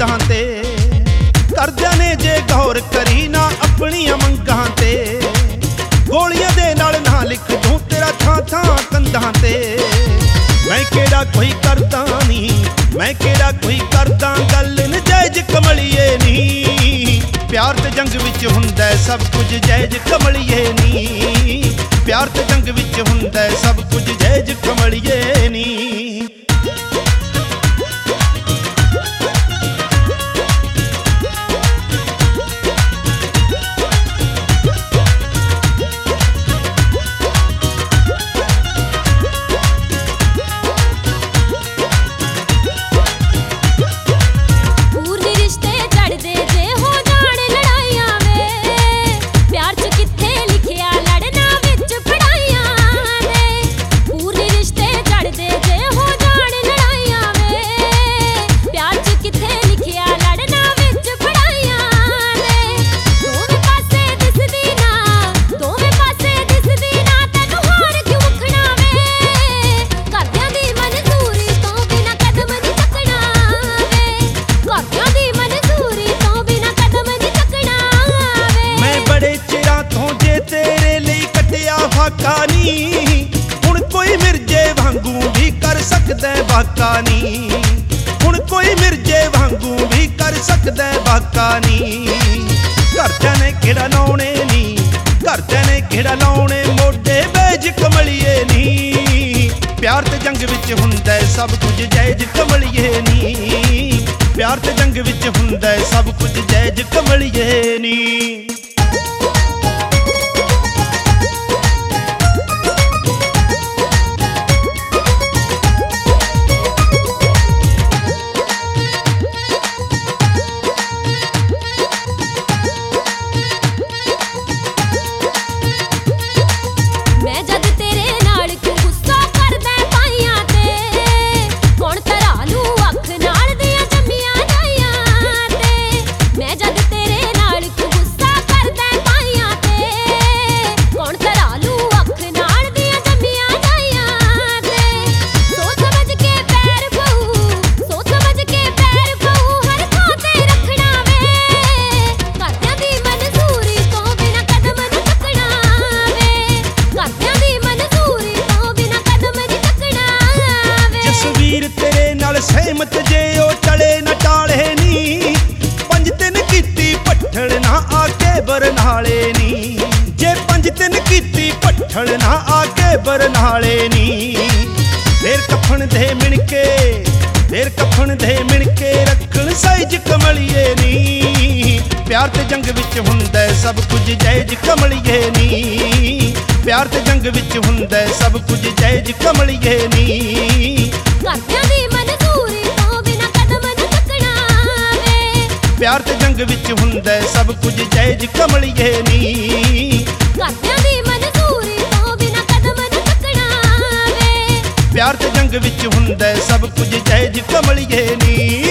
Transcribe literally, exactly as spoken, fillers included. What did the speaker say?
ਮੰਗਾਂ ਤੇ। ਕਰਦਿਆਂ ਨੇ ਜੇ ਗੌਰ ਕਰੀ ਨਾ ਆਪਣੀਆਂ ਮੰਗਾਂ ਤੇ, ਗੋਲੀਆਂ ਦੇ ਨਾਲ ਨਾ ਲਿਖ ਦੂੰ ਤੇਰਾ ਥਾਂ ਥਾਂ ਕੰਧਾਂ ਤੇ। ਮੈਂ ਕਿਹੜਾ ਕੋਈ ਕਰਦਾ ਨੀ, ਮੈਂ ਕਿਹੜਾ ਕੋਈ ਕਰਦਾ ਗੱਲ ਨਜਾਇਜ਼ ਕਮਲੀਏ ਨੀ। ਪਿਆਰ ਤੇ ਜੰਗ ਵਿੱਚ ਹੁੰਦਾ ਸਭ ਕੁਝ ਜਾਇਜ਼ ਕਮਲੀਏ ਨੀ। ਪਿਆਰ ਤੇ ਜੰਗ ਵਿੱਚ ਹੁੰਦਾ ਸਭ ਕੁਝ ਜਾਇਜ਼ ਕਮਲੀਏ ਨੀ। ਹੁਣ ਕੋਈ ਮਿਰਜੇ ਵਾਂਗੂ ਵੀ ਕਰ ਸਕਦਾ ਵਾਕਾ ਨੀ। ਹੁਣ ਕੋਈ ਮਿਰਜੇ ਵਾਂਗੂ ਵੀ ਕਰ ਸਕਦਾ ਵਾਕਾ ਨੀ। ਘਰਦਿਆਂ ਨੇ ਕਿਹੜਾ ਲਾਉਣੇ ਨੀ, ਘਰਦਿਆਂ ਨੇ ਕਿਹੜਾ ਲਾਉਣੇ ਮੋਢੇ ਬੇਜ ਕਮਲੀਏ ਨੀ। ਪਿਆਰ ਤੇ ਜੰਗ ਵਿੱਚ ਹੁੰਦਾ ਸਭ ਕੁਝ ਜਾਇਜ਼ ਕਮਲੀਏ ਨੀ। ਪਿਆਰ ਤੇ ਜੰਗ ਵਿੱਚ ਹੁੰਦਾ ਸਭ ਕੁਝ ਜਾਇਜ਼ ਕਮਲੀਏ ਨੀ। ਸਹਿਮਤ ਜੇ ਉਹ ਚਲੇ ਨਾ ਟਾਲੇ ਨੀ। ਪੰਜ ਤਿੰਨ ਕੀਤੀ ਪੱਠਲ ਨਾ ਆ ਕੇ ਬਰਨਾਲੇ ਨੀ। ਜੇ ਪੰਜ ਤਿੰਨ ਕੀਤੀ ਪੱਠਲ ਨਾ ਆ ਕੇ ਬਰਨਾਲੇ ਨੀ। ਫੇਰ ਕਫਨ ਦੇ ਮਿਣ ਕੇ, ਫੇਰ ਕਫਨ ਦੇ ਮਿਣ ਕੇ ਰੱਖਣ ਸਾਈਜ਼ ਕਮਲੀਏ ਨੀ। ਪਿਆਰ ਤੇ ਜੰਗ ਵਿੱਚ ਹੁੰਦਾ ਸਭ ਕੁਝ ਜਾਇਜ਼ ਕਮਲੀਏ ਨੀ। ਪਿਆਰ ਤੇ ਜੰਗ ਵਿੱਚ ਹੁੰਦਾ ਸਭ ਕੁਝ ਜਾਇਜ਼ ਕਮਲੀਏ ਨੀ। ਘਰਦਿਆਂ ਦੀ ਮਨਜ਼ੂਰੀ ਤੋਂ ਬਿਨਾਂ ਕਦਮ ਨਾ ਚੱਕਣਾ ਵੇ। ਪਿਆਰ ਤੇ ਜੰਗ ਵਿੱਚ ਹੁੰਦਾ ਸਭ ਕੁਝ ਜਾਇਜ਼ ਕਮਲੀਏ ਨੀ। ਘਰਦਿਆਂ ਦੀ ਮਨਜ਼ੂਰੀ ਤੋਂ ਬਿਨਾਂ ਕਦਮ ਨਾ ਚੱਕਣਾ ਵੇ। ਪਿਆਰ ਤੇ ਜੰਗ ਵਿੱਚ ਹੁੰਦਾ ਸਭ ਕੁਝ ਜਾਇਜ਼ ਕਮਲੀਏ ਨੀ।